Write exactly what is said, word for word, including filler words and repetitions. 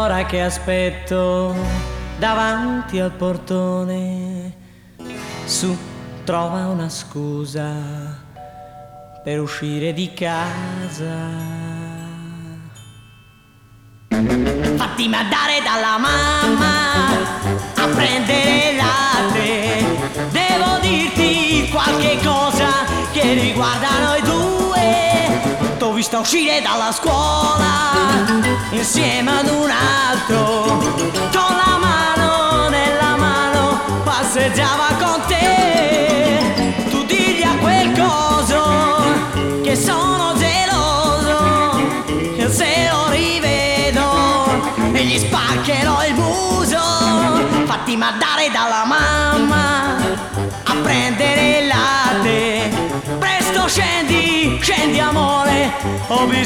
mezz'ora che aspetto davanti al portone. Su, trova una scusa per uscire di casa. Fatti mandare dalla mamma a prendere latte. Devo dirti qualche cosa che riguarda noi due. T'ho visto uscire dalla scuola insieme ad un altro, con la mano nella mano passeggiava con te. Tu digli a quel coso che sono geloso, che se lo rivedo e gli spaccherò il muso. Fatti mandare dalla mamma a prendere il latte. Presto scendi, scendi amore, ho bisogno